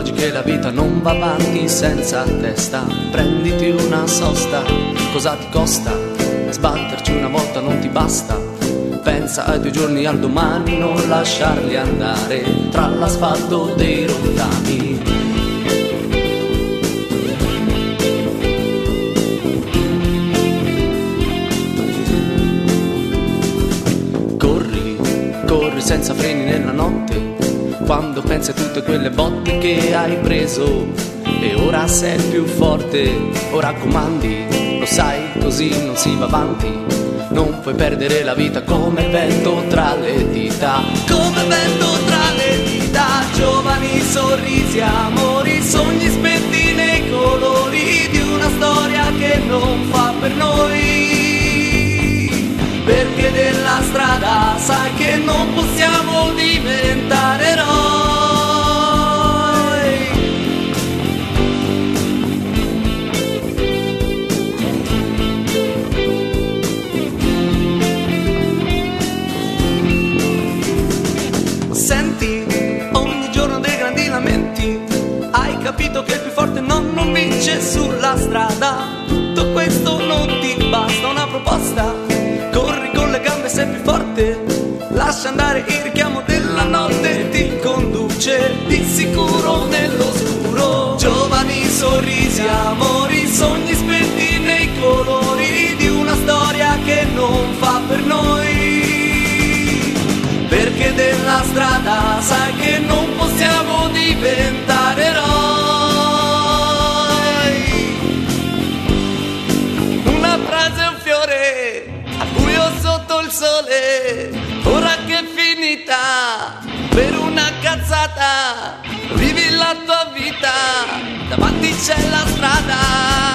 accorgi che la vita non va avanti senza testa. Prenditi una sosta, cosa ti costa? Sbatterci una volta non ti basta. Pensa ai tuoi giorni, al domani, non lasciarli andare tra l'asfalto dei rottami. Corri, corri senza freni nella notte, quando pensi a tutte quelle botte che hai preso. E ora sei più forte, ora comandi, lo sai, così non si va avanti. Non puoi perdere la vita come il vento tra le dita, come il vento tra le dita. Giovani sorrisi, amori, sogni spenti nei colori di una storia che non fa per noi. Perché della strada sai che non possiamo diventare eroi. Senti ogni giorno dei grandi lamenti, hai capito che il più forte non vince sulla strada. Tutto questo non ti basta, una proposta, corri con le gambe, sei più forte, lascia andare il richiamo della notte, ti conduce di sicuro nell'oscuro. Giovani sorrisi, amori, sogni spenti nei colori di una storia che non fa per noi. Perché della strada sai che non possiamo diventare eroi. Una frase è un fiore a buio sotto il sole, ora che è finita per una cazzata, vivi la tua vita, davanti c'è la strada.